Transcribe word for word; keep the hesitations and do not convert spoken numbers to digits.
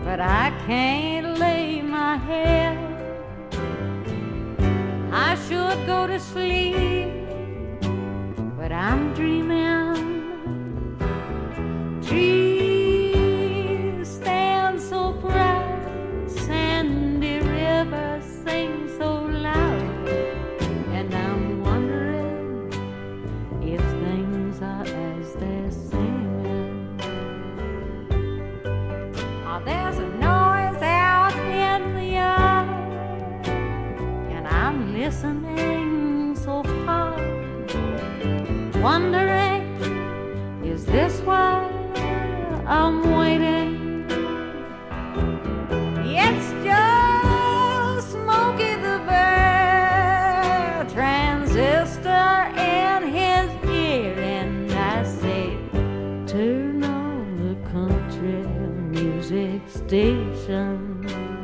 but I can't lay my head. I should go to sleep, but I'm dreaming. Trees stand so proud, sandy rivers sing so loud, and I'm wondering if things are as they're singing. Oh, there's a noise out in the yard, and I'm listening so hard, wondering, is this why I'm waiting? It's just Smokey the Bear, transistor in his ear, and I say, turn on the country music station.